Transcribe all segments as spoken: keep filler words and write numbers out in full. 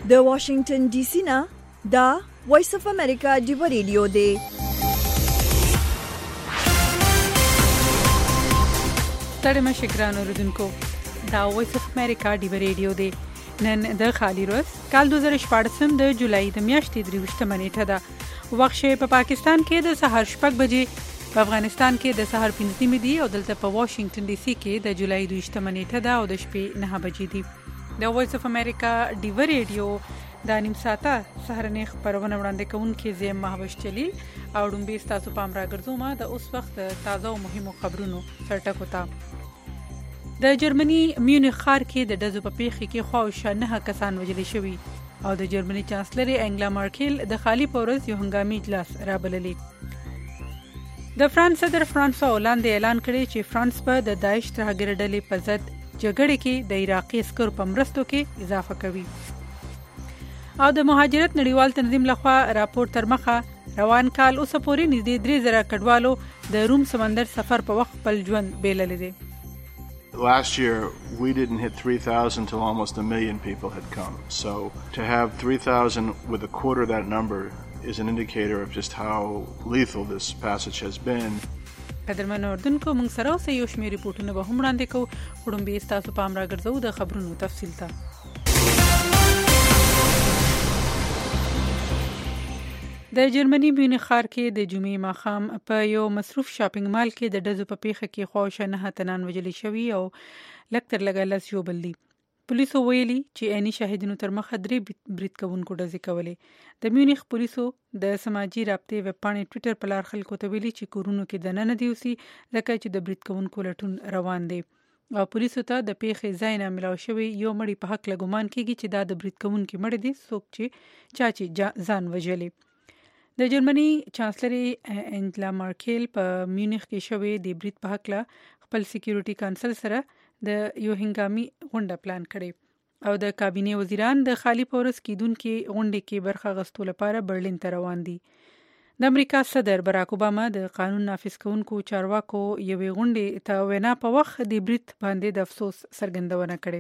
د واشنگټن ډي سي نه دا وایس اف امریکا ډیو ریډیو دی. ستړي مشه ګران اوریدونکو، دا وایس اف امریکا ډیو ریډیو دی. نن د خالی روز کال دوه زره شپږ د جولای د میاشتې درویشتمه نیټه ده. وخت په پا پاکستان کې د سهار شپږ بجې، په افغانستان کې د سهار پنځه نیمې دي او دلته په واشنگټن ډي سي کې د جولای دویشتمه نیټه ده او د شپې نه بجې دي. د وایس اف امریکا ډیو ریډیو د نیم ساعته سهارنۍ خبرونه وړاندې کوونکې زه مهوش جلیل او ډومبي ستاسو پام راګرځوم د اوس وخت تازه او مهمو خبرونو سرټکو ته. د جرمني میونخ ښار کې د ډزو په پیښه کې خواوشا نه کسان وژل شوي او د جرمني چانسلر انګلا مارکل د خالی پورز یو هنګامي اجلاس رابللی. د فرانس صدر فرانسوا هولند اعلان کړی چې فرانس به د داعش ترهګر ډلې په ضد جګړه کې د عراقي عسکرو په مرستو کې اضافه کوي. او د مهاجرت نړیوال تنظیم لخوا راپور تر مخه روان کال اوسه پورې نږدې درې زره کډوالو د روم سمندر سفر په وخت خپل ژوند بیللی دی. Last year, we didn't hit three thousand till almost a million people had come. So to have three thousand with a quarter of that number is an indicator of just how lethal this passage has been. قدرمن اوردونکو، موږ سره اوسه یو شمېر ریپورټونه به هم وړاندې کوو. وړاندې ستاسو پام راګرځو د خبرونو تفصیل ته. د جرمني میونخ ښار کې د جمعې ماښام په یو مصروف شاپینګ مال کې د ډزو په پیښه کې خواوشا نه تنان وژل شوي او لږ تر لږه لس ژوبل دي. پولیسو ویلي چې عیني شاهدینو تر مخه درې برید کوونکو ډزې کولې. د میونخ پولیسو د سماجي رابطې ویبپاڼې ټویټر په لار خلکو ته ویلي چې کورونو کې دننه دي اوسي ځکه چې د برید کوونکو لټون روان دی. او پولیسو ته د پیښې ځای نه ملاو شوی یو مړی په حق ګمان کیږي چې دا د برید کوونکي مړ دي، څوک چې چا چې ځان وژلی. د جرمني چانسلر انګلا مارکل په میونخ کې شوی د برید په هکله خپل سکیورټي کونسل سره د یو هنګامي غونډه پلان کړې او د کابینې وزیران د خالی پورس کېدونکې غونډې کې برخه اخیستو لپاره برلین ته روان دي. د امریکا صدر براک اوباما د قانون نافذ کوونکو چارواکو یوې غونډې ته وینا په وخت د برید باندې د افسوس څرګندونه کړې.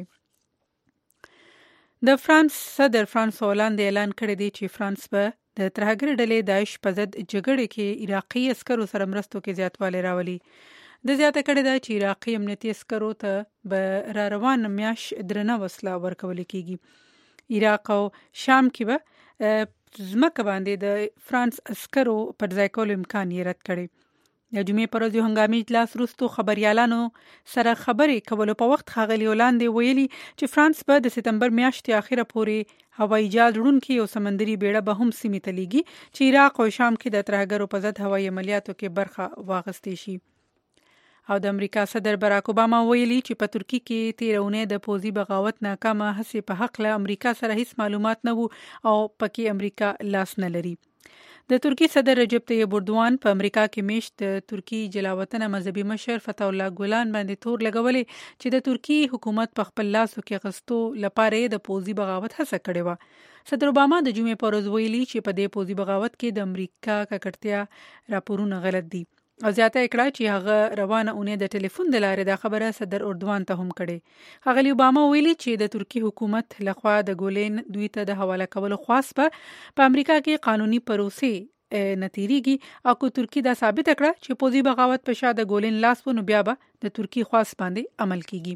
د فرانس صدر فرانسوا هولند اعلان کړی دی چې فرانس به د ترهګر ډلې داعش په ضد جګړې کې عراقي عسکرو سره مرستو کې زیاتوالی راولي. د زیاته کړې ده چې عراقي امنیتي عسکرو ته به را روان میاشت درنه وسله ورکول کېږي. عراق او شام کې به ځمکه باندې د فرانس عسکرو پر ځای کولو امکان یې رد کړی. د جمعې پر ورځ یو هنګامي اجلاس وروسته خبریالانو سره خبرې کولو په وخت ښاغلي هولند ویلي چې فرانس به د سپتمبر میاشتې اخره پورې هوایي جال وړونکي یو سمندري بیړه به هم سیمې ته لیږي چې عراق او شام کې د ترهګرو په ضد هوایي عملیاتو کې برخه واخیستې شي. او د امریکا صدر براک اوباما ویلي چې په ترکیه کې تېره اونۍ د پوځي بغاوت ناکامه هڅې په هکله امریکا سره هیڅ معلومات نه وو او پکې امریکا لاس نه لري. د ترکیې صدر رجب طیب اردوان په امریکا کې میشت د ترکیې جلاوطنه مذهبي مشر فتح الله ګولان باندې تور لګولې چې د ترکیې حکومت په خپل لاسو کې اخیستو لپاره د پوځي بغاوت هڅه کړې وه. صدر اوباما د جمعې په ورځ ویلي چې په دې پوځي بغاوت کې د امریکا ککړتیا راپورونه غلط دي او زیاته کړه چې هغه روانه اونۍ د ټلیفون د لارې دا خبره صدر اردوان ته هم کړې. ښاغلي اوباما ویلي چې د ترکیې حکومت لخوا د ګولین دوی ته د حواله کولو خواست به په امریکا کې قانوني پروسې نه تیریږي او که ترکیه دا ثابته کړه چې پوځي بغاوت په شا د ګولین لاس و نو بیا به د ترکیې خواست باندې عمل کیږي.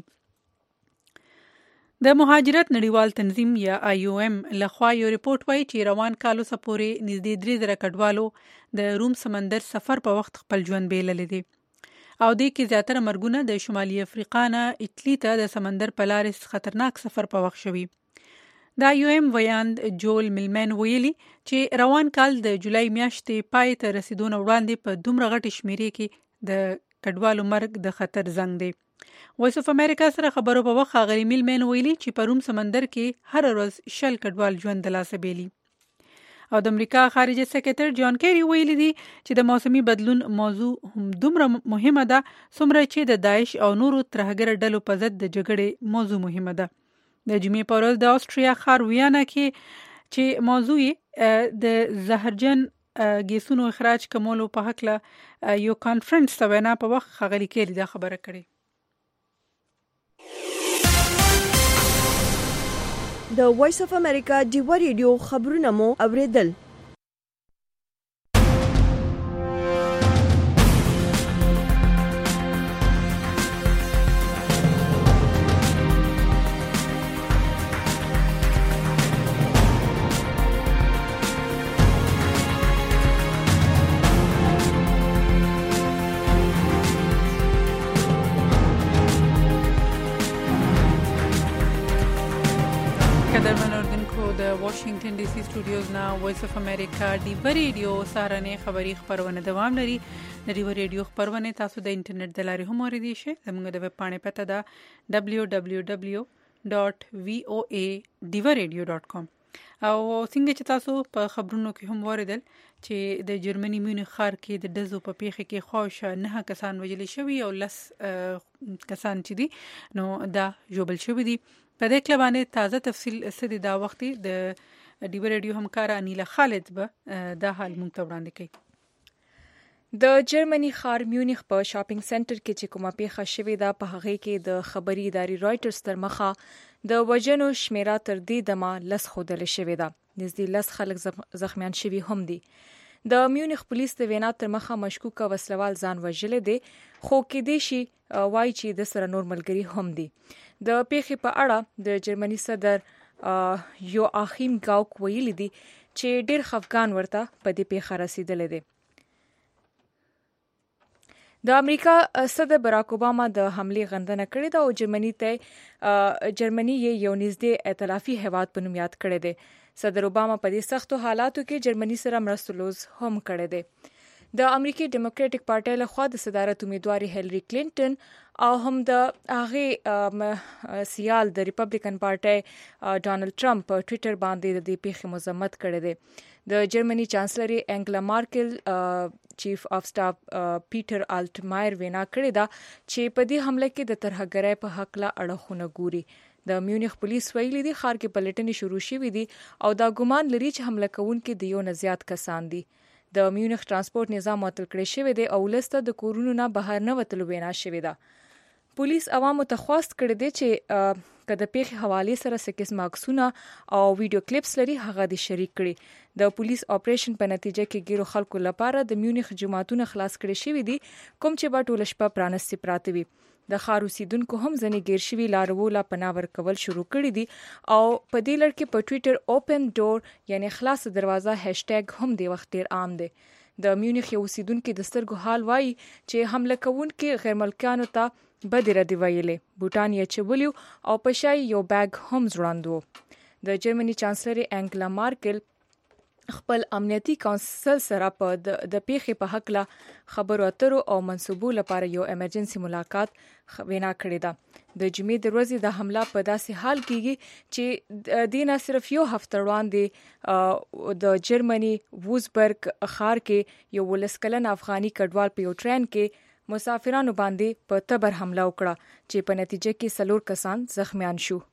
د مهاجرت نړیوال تنظیم یا آی او ایم لخوا یو ریپورت وایي چې روان کال اوسه پورې نږدې درې زره کډوالو د روم سمندر سفر په وخت خپل ژوند بیللی دی او دې کې زیاتره مرګونه د شمالي افریقا نه ایټلی ته د سمندر په لارې خطرناک سفر په وخت شوي. د آی او ایم ویاند جول میلمن ویلي چې روان کال د جولای میاشتې پای ته رسیدو نه وړاندې په دومره غټې شمیرې کې د کډوالو مرګ د خطر زنګ دی. وایس اف امریکا سره خبرو په وخت ښاغلي میلمن ویلي چې په روم سمندر کې هر ورځ شل کډوال ژوند د لاسه بیلي. او د امریکا خارجه سکرټر جان کیری ویلي دی چې د موسمي بدلون موضوع هم دومره مهمه ده څومره چې د داعش او نورو ترهګر ډلو په ضد د جګړې موضوع مهمه ده. د جمعې په ورځ د آسټریا ښار ویانا کې چې موضوع د زهرجن ګیسونو اخراج کمولو په هکله یو کانفرنس ته وینا په وخت ښاغلي کیری دا خبره کړې. د وایس اف امریکا ډیوا ریډیو خبرونه مو اوریدل. واشنگټن ډي سي سټوډیوز نا وایس اف امریکا ډیوا ریډیو سارنه خبری خبرونه دوام لري. د ډیوا ریډیو خبرونه تاسو د انټرنیټ د لارې هم اوریدئ شئ. زموږ د ویب پاڼې پته ده دبلیو دبلیو دبلیو ډاټ وی او ای ډیوا ریډیو ډاټ کام. او څنګه چې تاسو په خبرونو کې هم اوریدل چې د جرمني میونخ ښار کې د دزو په پیښه کې خوښه نه کسان وژل شوي او لس کسان چې دي نو دا جوبل شوي دي. په دې کې باندې تازه تفصیل سدي دا وخت د ډیوا ریډیو همکار انیلا خالد به دا حال مونږ ته وړاندې کوي. د جرمني ښار میونخ په شاپینګ سنټر کې چې کومه پیښه شوې ده په هغه کې د خبري ادارې رائټرز تر مخه د وژنو شمیره تر دې دمه لس ښودل شوې ده. نږدې لس خلک زخمیان شوي هم دي. د میونخ پولیس د وینا تر مخه مشکوک وسلوال ځان وژلی دی خو کېدای شي وایي چې د سره نور ملګري هم دي. د پیښې په اړه د جرمني صدر یوآخیم ګاوک ویلي دي چې ډېر خفګان ورته په دې پیښه رسیدلی دی. د امریکا صدر براک اوباما د حملې غندنه کړې ده او جرمني ته جرمني یو نږدې ائتلافي هیواد په نوم یاد کړی دی. صدر اوباما په دې سختو حالاتو کې جرمني سره مرستلوز هم کړی دی. د امریکای ډیموکراټک پارټۍ له خوا د صدارت امیدواري هیلری کلینټن او هم د هغه سیال د ریپبلیکن پارټۍ ډانلډ ټرمپ په ټوئیټر باندې د دې پیښې مذمت کړی دی. د جرمني چانسلر انګلا مارکل چیف اف سټاف پیټر الټمایر وینا کړې ده چې په دې حمله کې د ترهګرۍ په حق لا اړخونه ګوري. د میونخ پولیس ویلي دي ښار کې پلټنې شروع شوې دي او دا ګمان لري چې حمله کوونکي د یو نه زیات کسان دي. د میونخ ترانسپورت نظام معطل کړی شوی دی او لسته د کورونو نه بهر نه وتلو وینا شوې ده. پولیس عوامو ته خواست کړی دی چې که د پیښې حواله سره څه قسم عکسونه او ویډیو کلیپس لري هغه د شریک کړي. د پولیس اپریشن په نتیجه کې ګیرو خلکو لپاره د میونخ جماعتونه خلاص کړي شوی دي کوم چې په ټوله شپه پرانستي پراته وي. د ښار اوسیدونکو هم ځنې گیر شوي لاروله پناه ورکول شروع کړي دي او په دې لړ کې په ټوئیټر اوپن ډور یعنی خلاص دروازه هاشټیګ هم دی وخت ډیر عام دی. د میونخ یو اوسیدونکو د سترګو حال وایي چې حمله کوونکي غیر ملکیانو ته بدې ردې ویلې، بوټان یې چولیو او په شای یو بیگ هم ځوړند و. د جرمني چانسلر انګلا مارکل خپل امنیتي کونسل سره په د پیښې په حق له خبرو اترو او منصوبو لپاره یو ایمرجنسي ملاقات وینا کړې ده. د جمعې د ورځې د حمله په داسې حال کېږي چې د نه صرف یو هفته وړاندې د جرمني ووزبرګ ښار کې یو ولس کلن افغاني کډوال په یو ټرین کې مسافرانو باندې په تبر حمله وکړه چې په نتیجه کې څلور کسان زخمیان شو.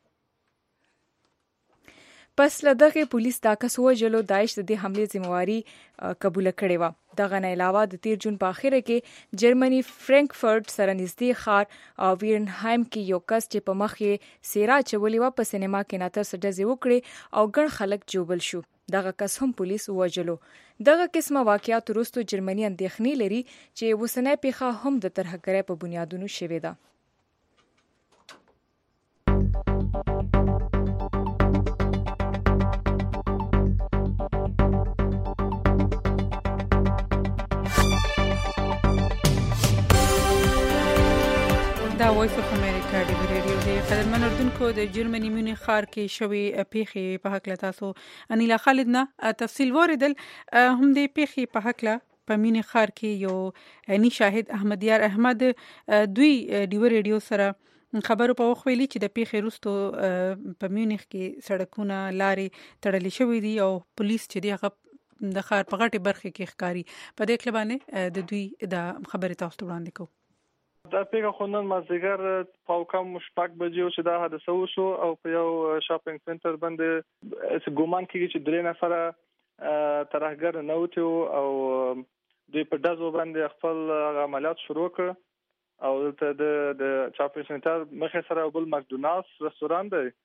پس له دغه پولیس دا کس وژلو داعش د دې حملې ذمہواری قبول کړې و. دغه نه علاوه د تیر جون په اخره کې جرمني فرانکفورت سره نږدې ښار او ویرنهایم کې یو کس چې په مخ یې سیرا چولې و په سینما کې ناتر سډزې وکړي او ګڼ خلک جوبل شو. دغه کس هم پولیس وژلو. دغه قسمه واقعیات وروسته جرمني اندېښنې لري چې وسنۍ پیښه هم د ترهګرۍ په بنیادونو شوې ده. دا وایس اف امریکا ډیوا ریډیو دی. قدرمن اردوونکو د جرمني میونخ ښار کې شوی پیښې په حق له تاسو انیلا خالد نه تفصیل وریدل. هم د پیښې په حق له په میونخ ښار کې یو عیني شاهد احمدیار احمد دوی ډیوا ریډیو سره خبرو په وخت ویلي چې د پیښې وروسته په میونخ کې سړکونه لارې تړلې شوې دي او پولیس چې دی هغه د ښار په غټې برخې کې ښکاري. په دې کې باندې د دوی د خبرې تاسو ته وړاندې کوو. دا پیښه خو نن مازدیګر په کم شپږ بجې چې دا حادثه وشو او په یو شاپینګ سنټر باندې ګومان کېږي چې درې نفره ترهګر نوتي او دوی په دازو باندې خپل عملیات شروع کړ او د د شاپینګ سنټر مخه سره بل ماکډونالډز رستورانت دی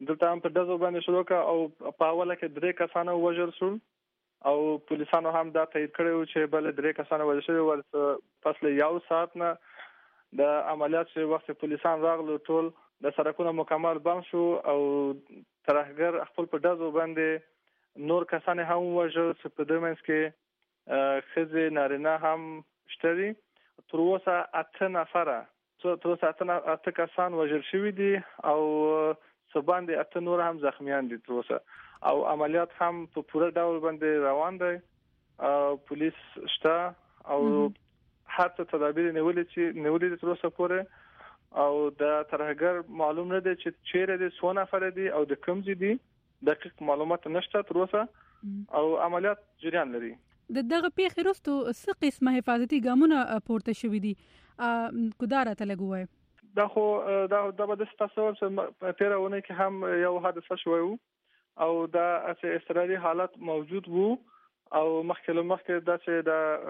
دلته هم په دزو باندې شروع کا او په اوله کې درې کسانو وژل شول او پولیسانو هم دا تایید کړی چې بل درې کسانو وژل شوي ول. پس له یو ساعت نه د عملیات چې وخت پولیسان راغلو ټول د سړکونو مکمل بند شو او ترهګر خپل په دزو باندې نور کسان هم وژل چې په دې منځ کې ښځې نارینه هم شته دي. تر اوسه اته نفره تر اوسه اته کسان وژل شوي دي او څه باندې اته نور هم زخمیان دي تر اوسه او عملیات هم په پوره ډول باندې روان دي. پولیس شته او هر څه تدابیر نیولې چې نیولې تر اوسه پورې او د ترهګر معلوم نه دي چې چیرې دي څو نفر دي او د کوم ځای دي دقیق معلومات نشته تر اوسه او عملیات جریان لري. د دغه پیښې وروسته څه قسمه حفاظتي ګامونه پورته شوي دي کوداره ته لګوي؟ دا خو دا د بده تاسو چې تیر ونه کې هم یو حادثه شوی وو او دا چې اضطراري حالت موجود وو او مخکې له مخکې دا چې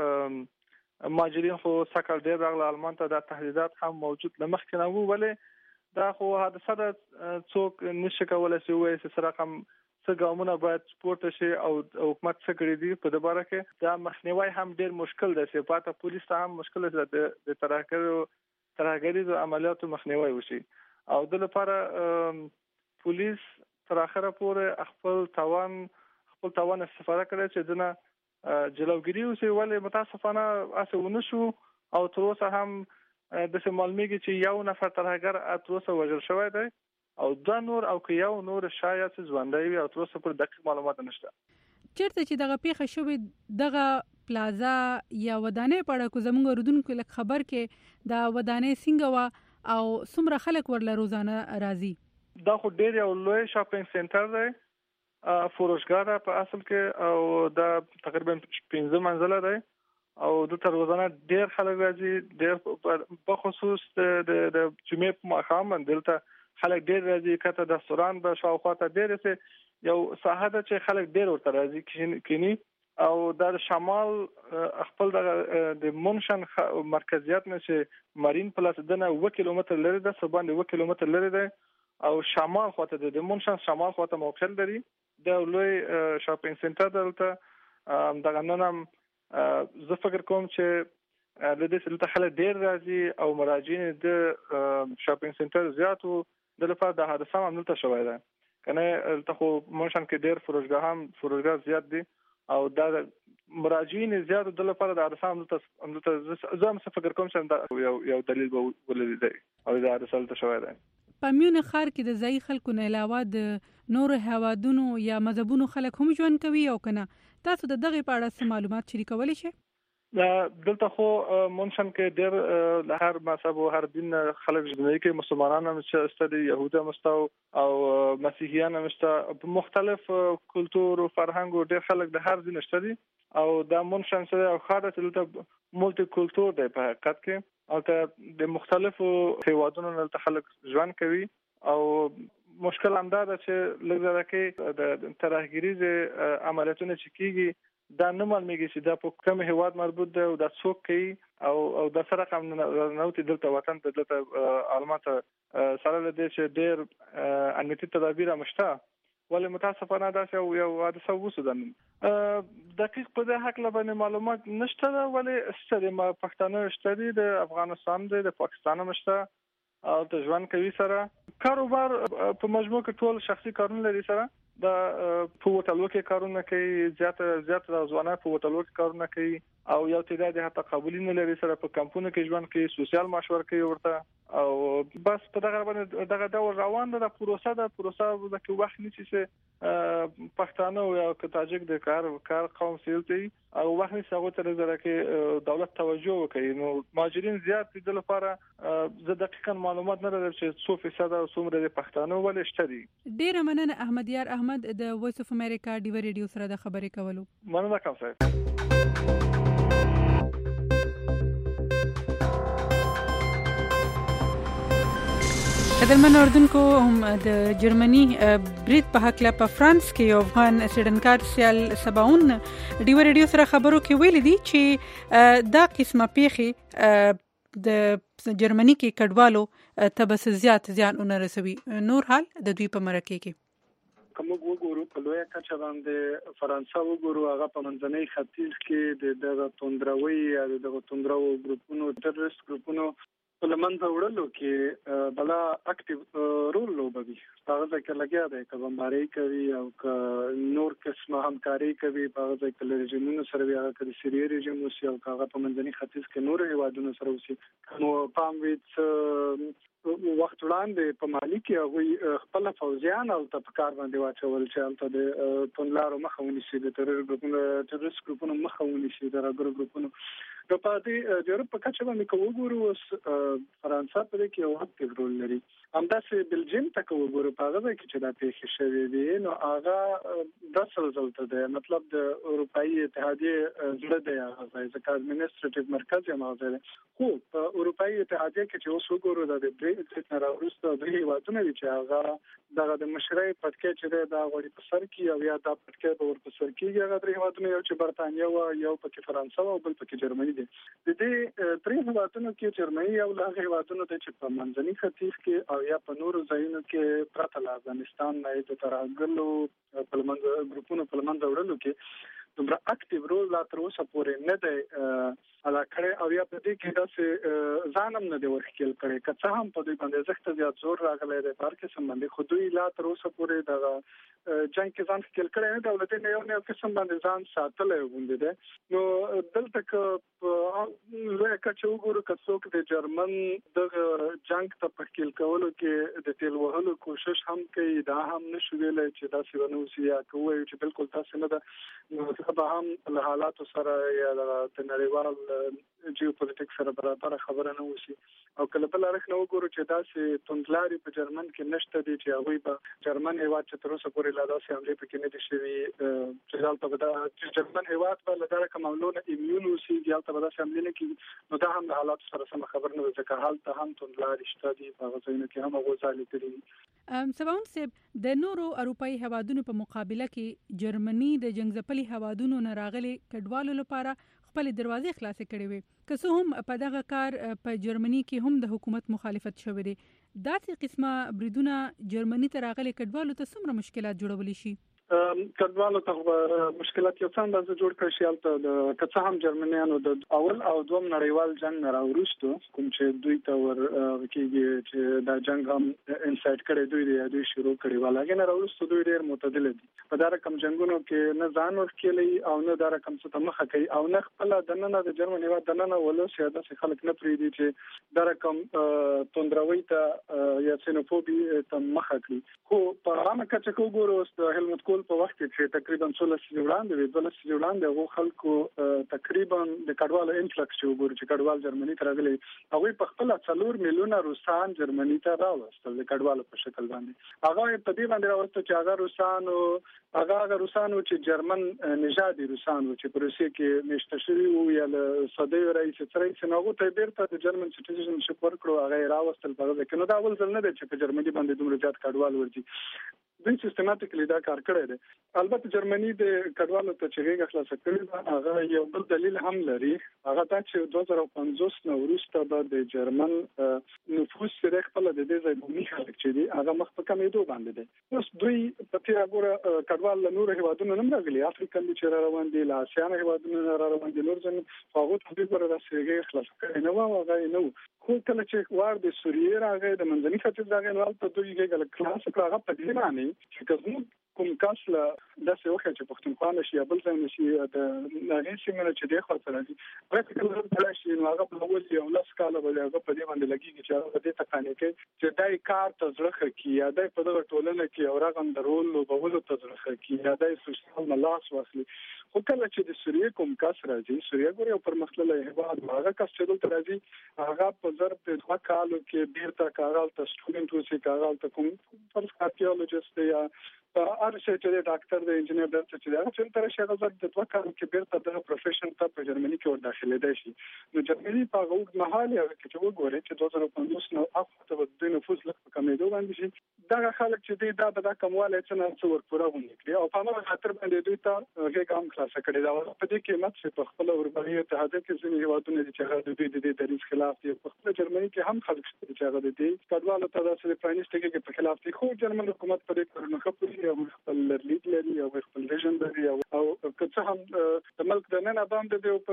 د ماجرین خو سکل ډیر راغله آلمان ته د تهدیدات هم موجود له مخکې نه وو ولې دا خو حادثه د څوک نشي کولای چې وایي چې سره کوم څه ګامونه باید سپورت شي او حکومت څه کړی دی په دې باره کې دا مخنیوي هم ډیر مشکل دی چې پاته پولیس ته هم مشکل دی د ترهګرو ترهګریزو عملیاتو مخنیوي وشي او د لپاره پولیس تر اخره پورې خپل توان خپل توان استفاده کړي چې دنه جلوګیری اوسې ولې متاسفانه اسه ونشو او تر اوسه هم د سمالمیږي چې یو نفر ترهګر تر اوسه وژل شوی دی او دا نور او که یو نور شاید ځوانډای وي او تر اوسه پر دقیق معلومات نشته. چیرته چې دغه پیښه شوې دغه پلازا یا ودانې پړه کو زموږ رودونکو لک خبر کې دا ودانې څنګه وا او څومره خلک ورله روزانه راځي؟ دا خو ډیر یو لوی شاپینګ سنټر دی فروشګاه په اصل کې او دا تقریبا پنځه منزله دی او د تر روزانه ډیر خلک راځي ډیر په خصوص د د جمعې په ماښام دلته خلک ډیر راځي کته د رستوران په شاوخوا ته ډیر سه یو ساحه ده چې خلک ډیر ورته راځي کینی او د شمال خپل د مونشن مرکزیت نشه مارین پلاس دنه و کیلومتر لري ده سباندې و کیلومتر لري ده او شمال خواته د مونشن شمال خواته موقعیت لري د لوی شاپینګ سنټر دلته دغه نن زه فکر کوم چې د دې سلطه خلک ډیر راځي او مراجعین د شاپینګ سنټر زیاتو د لپاره د حادثه هم دلته شوی ده کنه ته خو مونشن کې ډیر فروشګاه هم فروشګاه زیات دي او دا مراجعین زیات د لپاره د حادثه هم دلته زه هم فکر کوم چې یو یو دلیل به ولري او دا حادثه دلته شوی ده. په میون خار کې د ځای خلکو نه علاوه د نور هوادونو یا مذهبونو خلک هم ژوند کوي او کنه تاسو د دغه په اړه څه معلومات شریکولی شئ؟ دلته خو مونشن کې ډېر له هر مذهب او هر دین خلک ژوند کوي مسلمانان هم شته دي يهودان هم او مسیحیان هم شته په مختلف کلتور او فرهنګ ډېر خلک د هر دین شته دي او دا مونشن سره خاطر دلته مولټي کلتور دی په حقیقت کې او ته د مختلفو هیوادونو نه خلک ژوند کوي او مشکل هم دا چې لږه کې د ترهګریز عملیاتونه چې کیږي دا نه معلومیږي چې دا په کوم هیواد مربوط دی او دا څوک کوي او او د سره کوم نوتی دلته وطن ته دلته آلمان ته سره لدی چې ډېر امنیتي تدابیر مشته ولې متاسفانه دا یو حادثه وسوده دقیق په دې حق لبنه معلومات نشته ولې ستړي ما پښتانه شته د افغانستان د پاکستان مشته او د ژوند کوي سره کاروبار په مجموع کې ټول شخصي کارونه لري سره د په وټلو کې کارونه کوي زیات زیات ځوانان په وټلو کې کارونه کوي او یو تعداد حتی قبولین لري سره په کمپونه کې ژوند کوي سوشل مشور کوي ورته او بس په دغه باندې دغه ډول روان ده پروسه ده پروسه د کې وخت نشي چې پښتانه او تاجک د کار کار قوم سیلتي او وخت نشي هغه تر زره کې دولت توجه وکړي نو ماجرین زیات دي لپاره زه دقیقاً معلومات نه لرم چې څو فیصد او څومره د پښتانه ولې شته دي. ډیر مننه احمد یار احمد د وایس اف امریکا ډیو ریډیو سره د خبرې کولو. مننه کوم صاحب. قدرمن اردوونکو هم د جرمني برید په حق له په فرانس کې یو افغان سیډنکار سیال سباون ډیو ریډیو سره خبرو کې ویل دي چې دا قسمه پیښې د جرمني کې کډوالو تبس زیات زیان اون رسوي. نور حال د دوی په مرکه کې کوم وګورو په لویه کچه باندې فرانسه وګورو هغه په منځنۍ ختیځ کې د دغه توندروي یا دغه توندرو ګروپونو ټرریست ګروپونو په لمنځه وړلو کې بلا اکټیو رول لوبوي. هغه ځکه لګیا دی که بمباري کوي او که نور قسمه همکاري کوي په هغه ځکه له رژیمونو سره وي، هغه که د سیریې رژیم اوسي او که هغه په منځني ختیځ کې نور هیوادونو سره اوسي. نو پام وي وخت وړاندې په مالي کې هغوی خپل فوجیان او تفکار باندې واچول چې هلته د توندلارو مخه ونیسي، د ټرر ګروپونو ټرریست ګروپونو مخه ونیسي، د راګرو ګروپونو. نو په دې د اروپا کچه باندې که وګورو اوس فرانسه په دې کې یو اکټیو رول لري. همداسې بلجیم ته که وګورو په هغه ځای کې چې دا پیښې شوې دي نو هغه داسې ځل ته دی، مطلب د اروپایي اتحادیې زړه دی هغه ځای، ځکه اډمنسټریټیو مرکز یې هغه ځای دی. خو په اروپایي اتحادیه کې چې اوس وګورو دا د برېکزیټ نه راوروسته درې هیوادونه دي چې هغه دغه د مشرۍ پټکی چې دی دا غوړي په سر کې او یا دا پټکی به ورپه سر کېږي. هغه درې هیوادونه یو چې برطانیه وه، یو پکې فرانسه وه او بل پکې جرمني دی. د دې درې هیوادونو کې جرمني یو له هغه هیوادونو دی چې په منځني ختیځ کې او یا په نورو ځایونو کې پرته له افغانستان نه د ترهګرو په منځ ګروپونو په منځ وړلو کې دومره اکټیو رول لا تر اوسه پورې نه دی ادا کړی او یا په دې کې داسې ځان هم نه دی ورښکېل کړی، که څه هم په دوی باندې زښته زیات زور راغلی دی په هر قسم باندې، خو دوی لا تر اوسه پورې دغه جنګ کې ځان ښکېل کړی نه دی او له دې نه یو نه یو قسم باندې ځان ساتلی غوندې دی. نو دلته که په لویه کچه وګورو که څوک د جرمن دغه جنګ ته په ښکېل کولو کې د تیل وهلو کوشش هم کوي، دا هم نشو ویلی چې داسې ونه اوسي یا که ووایو چې بالکل داسې نه ده، نو به هم له حالاتو سره یا د نړیوال جیوپولیټیک سره برابر خبره نه وشي. او کله بل اړخ نه وګورو چې داسې توندلاري په جرمن کې نشته دي چې هغوی په جرمن هیواد چې تر اوسه پورې لا داسې حملې پکې نه دي شوي چې هلته به دا چې جرمن هیواد به له دا رقم حملو نه ایمیون اوسېږي، هلته به داسې حملې نه کېږي. نو دا هم د حالاتو سره سمه خبر نه ده، ځکه هلته هم توندلاري شته دي، په هغه ځایونو کې هم هغو ځالې کړي دي. سباون صاحب د نورو اروپایي هیوادونو په مقابله کې جرمني د جنګ ځپلي هیوادونو نه راغلي کډوالو لپاره خپل دروازې خلاصې کړې وي، که څه هم په دغه کار په جرمني کې هم د حکومت مخالفت شوی دی. داسې قسمه بریدونه جرمني ته راغلي کډوالو ته څومره مشکلات جوړولی شي؟ کډوالو ته مشکلات یو څه اندازه جوړ کړی شي. هلته د که څه هم جرمنیانو د اول او دوم نړیوال جنګ نه راوروسته کوم چې دوی ته ور کېږي چې دا جنګ هم انسایټ کړی دوی دی یا دوی شروع کړی وه، له هغې نه راوروسته دوی ډېر معتدله دي. په دا رقم جنګونو کې نه ځان ورښکېلی او نه دا رقم څه ته مخه کوي او نه خپله دننه د جرمن هېواد دننه ولس یا داسې خلک نه پرېږدي چې دا رقم توندروي ته یا کسینوفوبي ته مخه کړي. خو په عامه کچه که وګورو اوس د هیلموت کول په وخت کې چې تقریبا څو لسیزې وړاندې وي دوه لسیزې وړاندې هغو خلکو تقریبا د کډوالو انفلکس چې وګورو چې کډوال جرمني ته راغلي هغوی په خپله څلور میلیونه روسان جرمني ته راوستل د کډوالو په شکل باندې. هغه یې په دې باندې راوستل چې هغه روسانو هغه هغه روسان و چې جرمن نژادي روسان و چې په روسیې کې میشته شوي وو یا له صدیو رئیس رئیس نو هغو ته یې بېرته د جرمن سټیزنشپ ورکړو، هغه یې راوستل په هغه ځای کې. نو دا اول ځل نه دی چې په جرمني باندې دومره زیات کډوال ورځي، دوی سیستماتیکلی دا کار کړی دی. البته جرمني د کډوالو ته چې غېږه خلاصه کړې ده هغه یو بل دلیل هم لري، هغه دا چې دوه زره پنځوس نه وروسته به د جرمن نفوس چې دی خپله د دې ځای بومي خلک چې دي هغه مخ په کمېدو باندې دی. اوس دوی په تېره ګوره کډوال له نورو هېوادونو نه هم راغلي، افریقن دي چې را روان دي، له اسیانو هېوادونو نه را روان دي، نور ځایونه خو هغو ته دوی ګوره داسې غېږه خلاصه کړې نه وه او هغه یې نه وو. خو کله چې وار د سوریې راغی د منځني ختیځ راغی نو هلته دوی غېږه خلاصه کړه. هغه په دې معنی چې که زموږ کوم کس له داسې وښیه چې پښتونخوا نه شي یا بل ځای نه شي د هغې سیمې نه چې دې خوا ته راځي هغه چې کله تللی شي نو هغه به اول یو لس کاله به هغه په دې باندې لګېږي چې هغه به دې ته قانع کوي چې دا یې کار ته زړه ښه کړي یا دا یې په دغه ټولنه کې یو رغم درول لوبولو ته زړه ښه کړي یا دا یې سوشل نه لاس واخلي. خو کله چې د سوریې کوم کس راځي، سوریه ګورې یو پرمختللی هېواد هغه کس چې دلته راځي هغه په ظرف د دوه کالو کې بېرته که هغه هلته سټوډنټ اوسي که هغه هلته کوم فرض کړه آرکیالوجسټ دی یا هر شی چې دی ډاکټر دی انجینر دی چې دی هغه چې دلته راشي هغه ظرف د دوه کالو کې بېرته دغه پروفیشن ته په جرمني کې ور داخلېدی شي. نو جرمني په هغه اوږد مهال هغه کې چې وګورئ چې دوه زره پنځوس نه هاخوا ته به د دوی نفوس لږ په کمیدو باندې شي دا خلک چې دا به دا کمواله څنګه څو ورپوره ونکړي او په هغه خاطر باندې دوی ته هغه کام خلاص کړي دا په دې کې مت چې په خپل اروپایي اتحاد کې ځینې هیوادونه چې هغه د دې د دریس خلاف دي په خپل جرمني کې هم خلک چې هغه د دې کډوالو ته د پرانیستګي کې په خلاف دي خو جرمن حکومت په دې کارونه خپل او خپل لید لري او خپل ویژن لري او که هم د ملک د نن باندې د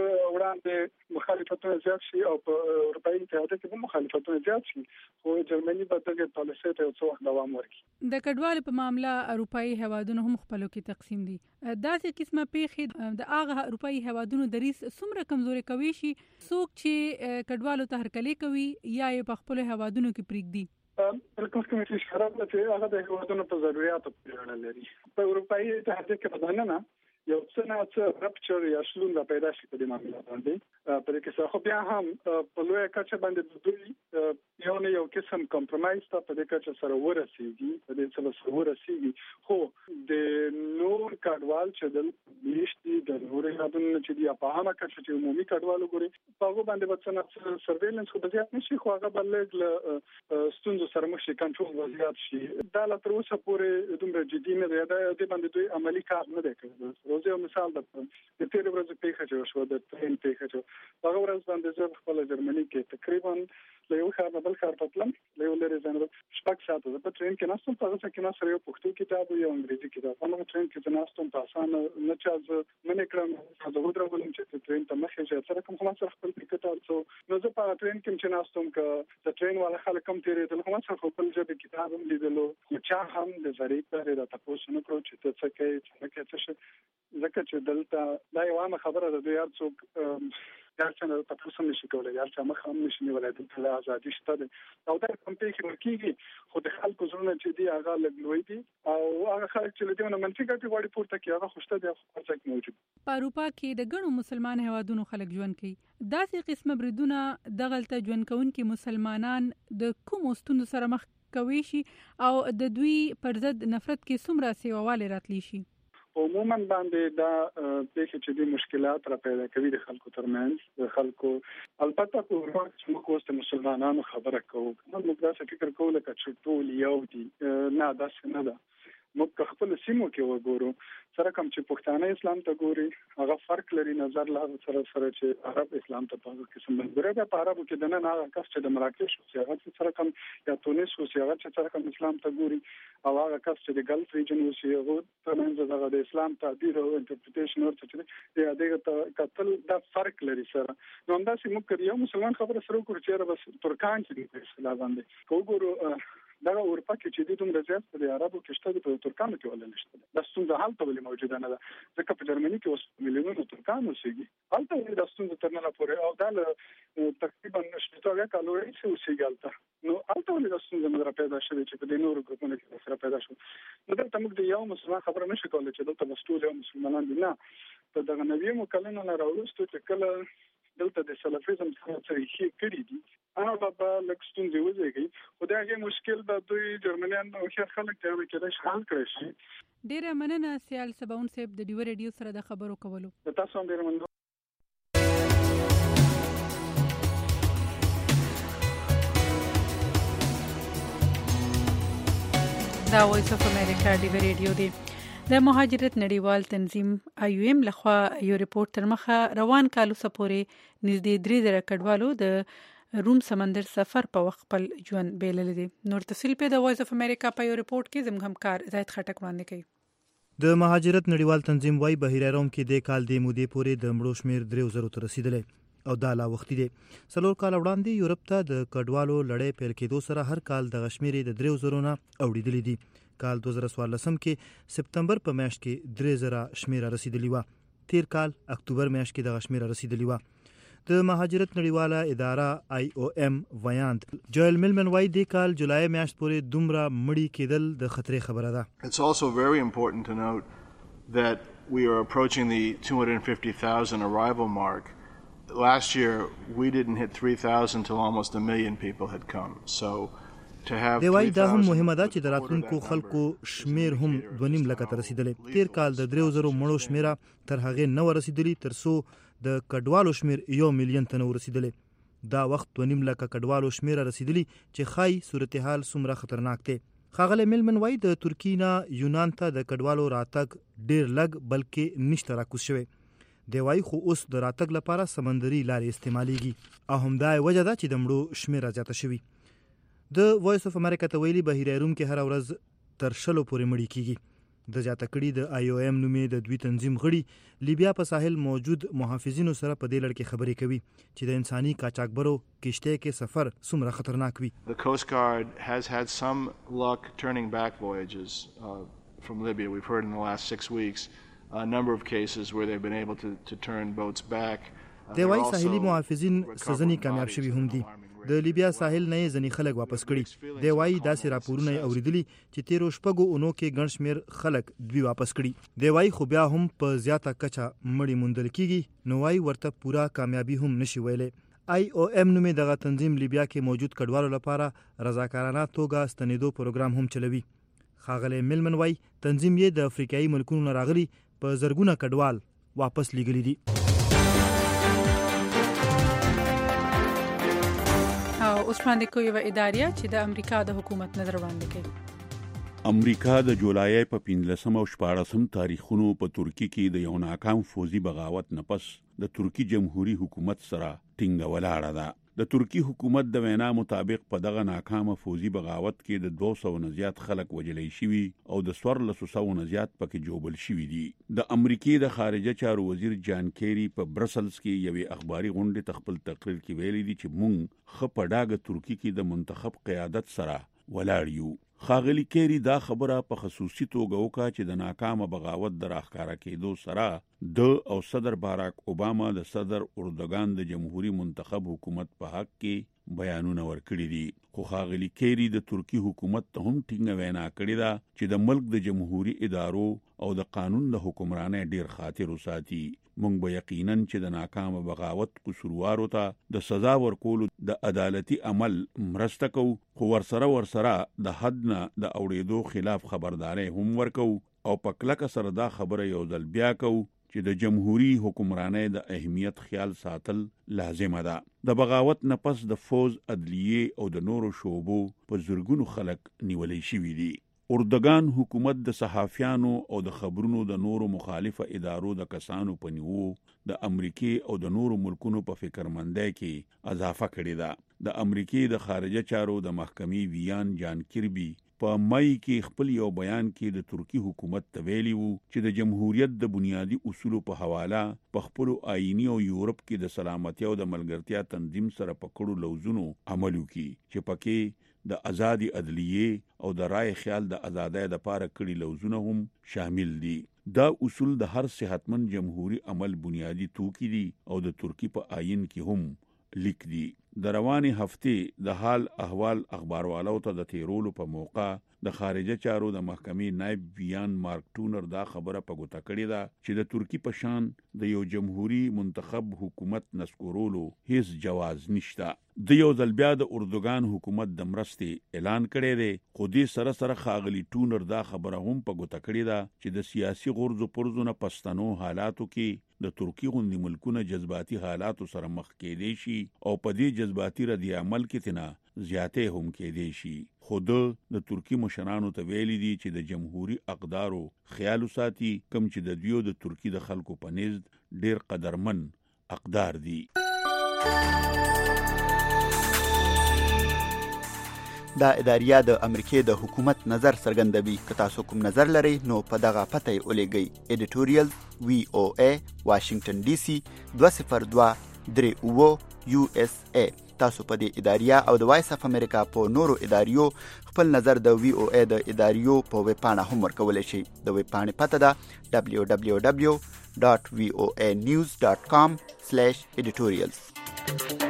وړاندې مخالفتونه زیات شي او په اروپایي اتحاد کې هم مخالفتونه زیات شي خو جرمني په دغه پالیسي ته څو وخت دوام ورکړي د کډوالو په معاملہ اروپایي هیوادونو هم خپلو کې تقسیم دي داسې قسمه پیښې د هغه اروپایي هیوادونو دریس څومره کمزوري کوي شي څوک چې کډوالو ته هرکلی کوي یا په خپل هیوادونو کې پریږدي بلکې کوم چې شراب چې هغه د هیوادونو په ضرورتو پورې لري په اروپایي اتحاد کې بدننه یو څه نه څه رپچر یا شلون پیدا شي په دې معاملې باندې په دې کې څه خو بیا هم په لوی کچه باندې د دوی یو نه یو قسم کمپرمایز ته په دې کچه سره ورسیږي په دې سره ورسیږي خو د نور کډوال چې د لیشتي د نور هیوادونو چې دی په هغه کچه چې عمومي کډوال وګوري په هغه باندې وڅنه سرویلنس خو بزیات نشي خو هغه بلګ له ستونزو سره مخ شي کنټرول وضعیت شي دا لا تر اوسه پورې دومره جدي نه دی دا د باندې دوی عملی کار نه دی کړی یو مثال د د تیر ورځې پیښه چې شو د ترین پیښه چې هغه ورځ باندې زه خپل جرمني کې تقریبا له یو خار بل خار پتلم له یو لري ځنه شپږ ساعته د ترین کې ناستم په هغه کې ناس یو پښتو کتاب یو انګریزي کتاب هغه ترین کې ناستم په اسانه نه چاز منې کړم زه غوډر ولم چې ترین ته مخه چې سره کوم خلاص خپل کتاب څو نو زه په ترین کې چې ناستم ک د ترین والا خلک کم تیرې د کوم څه خپل ژبه کتاب هم لیدلو چې هم د زری پر د تاسو نو کړو چې څه کوي چې څه ځکه چې دلته دا یو عامه خبره ده د یار څوک یار څنګه تاسو هم نشي کولای یار چې مخ هم نشي نیولای د آزادي شته او دا کوم په کې ورکیږي خو د خلکو زړه چې دی هغه لګلوي دي او هغه خلک چې لدیونه منطقه کې وړي پورته کې هغه خوشته دي خو څنګه موجود په اروپا کې د ګڼو مسلمان هیوادونو خلک ژوند کوي داسې قسمه بریدونه دغلته ژوند کوونکي مسلمانان د کوم ستونزو سره مخ کوي شي او د دوی پر ضد نفرت کې څومره سیواواله راتلی شي عموما باندې دا د چې د مشکلات را پیدا کوي د خلکو ترمنځ د خلکو البته په ورته چې موږ اوس د مسلمانانو خبره کوو نو موږ دا فکر کوو لکه چې ټول یو دي نه دا څنګه ده موږ خپل سیمو کې وګورو سره کوم چې پښتانه اسلام ته ګوري هغه فرق لري نظر لا سره سره چې عرب اسلام ته په قسم منګره په عربو کې د نه هغه کس چې د مراکش او هغه سره کوم یا تونس او هغه چې سره کوم اسلام ته ګوري او هغه کس چې د ګلف ریجن او هغه ترمنځ دغه د اسلام تعبیر او انټرپریټیشن ورته چې یا دغه کتل دا فرق لري سره نو همدا چې موږ یو مسلمان خبره سره کوو چې بس ترکان چې په اسلام باندې وګورو دا اروپا کې چې د دومره زیات په عربو کې شته په ترکانو کې ولې نشته د ستونزه حل ته ولې موجوده نه ده ځکه په جرمني کې اوس میلیونونو ترکان اوسېږي حالته ولې د ستونزه تر نه پورې او دا تقریبا شپږ کالو رئیس اوسېږي حالته نو حالته ولې د ستونزه نه پیدا شوه چې په دې نورو ګروپونو کې سره پیدا شو نو دا موږ د یو مسلمان خبره نشو کولای چې دلته مسټول یو مسلمانان دي نه په دغه نوی مکلنه نه راوستو چې کله دلته د سلفیزم څخه هي کړی دي هغه به لکستون دی وځي خو دا هغه مشکل به دوی جرمنیان او خیر خلک ته وکړي حل کړی شي ډیره مننه سیال سباون صاحب د ډیو ریډیو سره د خبرو کولو تاسو هم ډیره مننه دا وایس اف امریکا ډیو ریډیو دی د مهاجرت نړیوال تنظیم آی یو ایم لخوا یو ریپورت تر مخه روان کالو سپورې نږدې درې زره کډوالو د روم سمندر سفر په وخت خپل ژوند بیلل دي نور تفصیل په د وایس اف امریکا په یو ریپورت کې زموږ همکار زاید خټک وړاندې کوي د مهاجرت نړیوال تنظیم وايي بهیر روم کې د کال د مودې پورې د مړو شمیر درې زره ته رسیدلې او دا لا وختي دي څلور کال وړاندې یورپ ته د کډوالو لړۍ پیل کېدو سره هر کال د غشمیر د درې زره نه اوریدلې دي کال دوه زره څوارلس کې سپتمبر په میاشت کې درې زره شمیر رسیدلی و تیر کال اکتوبر میاشت کې د شمیر رسیدلی و د مهاجرت نړیواله اداره آی او ایم ویاند جویل ملمن وايي د کال جولای میاشت پورې دومره مړی کېدل د خطرې خبره ده. It's also very important to note that we are approaching the two hundred fifty thousand arrival mark. Last year we didn't hit three thousand till almost a million people had come. So دی وايي دا هم مهمه ده چې د راتلونکو خلکو شمیر هم دوه نیم لکه ته رسیدلې تیر کال د درې زره مړو شمیره تر هغه نه ورسیدلی تر څو د کډوالو شمیر یو میلیون ته نه ورسیدلې دا وخت دوه نیم لکه کډوالو شمیره رسیدلی چې خای صورتحال څومره خطرناک دی. ښاغلی میلمن وایي د ترکیې نه یونان ته د کډوالو راتګ ډیر لږ بلکې نشته راکوز شوی دی. وایي خو اوس د راتګ لپاره سمندري لارې استعمالیږي او همدا وجه ده چې د مړو شمیره زیاته شوي. د وایس اف امریکا ته ویلي بحیره روم کې هر ورځ تر شلو پورې مړي کیږي. د زیاته کړي د آی او ایم نومې د دوی تنظیم غړي لیبیا په ساحل موجود محافظینو سره په دې لړ کې خبرې کوي چې د انساني قاچاقبرو کشته کې سفر څومره خطرناک وي. The Coast Guard has had some luck turning back voyages uh, from Libya. We've heard in the last six weeks a number of cases where they've been able to, to turn boats back. د وای ساحلي محافظین سزنی کامیاب شوي هم دي. د لیبیا ساحل نه ځنې خلک واپس کړي. د وای داسې راپورونه اوریدلي چې تیرو شپږو اونو کې ګڼ شمېر خلک دوی واپس کړي. د وای خو بیا هم په زیاته کچه مړي موندل کیږي نو وای ورته پورا کامیابی هم نشي ویلې. آی او ایم نومې دغه تنظیم لیبیا کې موجود کډوالو لپاره رضاکارانه توګه ستنېدو پروګرام هم چلوي. ښاغلی میلمن وای تنظیم یې د افریقایي ملکونو نه راغلي په زرګونه کډوال واپس لیږلي دي. اوس باندې کوي و ادارې چې د امریکا د حکومت نظر وړاندې کوي. امریکا د جولای په پنځلسم او شپاړسم تاریخونو په ترکی کې د یو ناکام فوزي بغاوت نه پس د ترکی جمهوریت حکومت سره ټینګه ولاړه ده. د ترکی حکومت د وینا مطابق په دغه ناکامه فوزي بغاوت کې د دوه سوه نه زیات خلک وژلای شوي او د څوارلسو سوو نه زیات پکې جوبل شوي دي. د امریکې د خارجه چارو وزیر جان کیری په برسلز کې یوې اخباري غونډې ته خپل تقریر کې ویلي دي چې موږ ښه په ډاګه ترکی کې د منتخب قیادت سره ولاړ یو. ښاغلي کیری دا خبره په خصوصي توګه وکړه چې د ناکامه بغاوت د راښکاره کېدو سره د او صدر باراک اوباما د صدر اردوګان د جمهوریت منتخب حکومت په حق کې بیانونه ورکړي دي. خو ښاغلي کیری د ترکی حکومت ته هم ټینګه وینا کړې ده چې د ملک د جمهوریت ادارو او د قانون د حکمرانۍ ډیر خاطر وساتي. موږ به یقینا چې د ناکامه بغاوت قصوروارو ته د سزا ورکولو د عدالتي عمل مرسته کوو، خو ورسره ورسره د حد نه د اوړېدو خلاف خبرداري هم ورکو او په کلکه سره دا خبره یو ځل بیا کوو چې د جمهوریت حکمرانۍ د اهمیت خیال ساتل لازمه ده. د بغاوت نه پس د فوز، عدلیه او د نورو شعبو په زرګونو خلک نیولای شوي دي. اردوګان حکومت د صحافیانو او د خبرونو د نورو مخالفه ادارو د کسانو په نیو د امریکای او د نورو ملکونو په فکرمندۍ کې اضافه کړې ده. د امریکای د خارجه چارو د محکمې ویان جان کیربي په مای کې خپل یو بیان کې د ترکی حکومت ته ویلي وو چې د جمهوریت د بنیادی اصولو په حواله په خپل آئینی او یورپ کې د سلامتی او د ملګرتیا تنظیم سره په کړو لوزونو عمل وکړي چې پکې د ازادي عدلیه او د رای خیال د ازادۍ د پاره کړي لوزونه هم شامل دي. دا اصول د هر صحتمند جمهوریت عمل بنیادی توکی دي او د ترکی په آئین کې هم لیک دي. د رواني هفته د حال احوال اخباروالو ته د تیرولو په موقع د خارجه چارو د محکمې نائب ویان مارک ټونر دا خبره په ګوته کړې ده چې د ترکی په شان د یو جمهوریت منتخب حکومت نسکورولو هیڅ جواز نشته. د یو ځل بیا د اردوګان حکومت د مرستې اعلان کړی دی، خو دې سره سره ښاغلي ټونر دا خبره هم په ګوته کړې ده چې د سیاسي غورځو پرځو نه پښتنو حالاتو کې د ترکی غوندې ملکونه جذباتي حالاتو سره مخ کېدی شي او په دې جذباتي ردی عمل کې تنه زیاتې هم کېدی شي. خود د ترکی مشرانو ته ویلي دي چې د جمهوریت اقدارو خیال وساتي، کوم چې د دیو د ترکی د خلکو په نزد ډیر قدرمن اقدار دي. دا اداریه د امریکای د حکومت نظر څرګندوي. که تاسو کوم نظر لرئ نو په دغه پته یې ولېږئ. ایډیټوریال وی او ای واشنگټن ډي سي دوه صفر دوه درې اوه یو اس ای. تاسو په دې اداریه او د وایس اف امریکا په نورو اداریو خپل نظر د وی او ای د اداریو په ویب پاڼه هم ورکولی شئ. د ویب پاڼې پته ده دبلیو دبلیو دبلیو ډاټ وی او ای نیوز ډاټ کام سلیش ایډیټوریالز.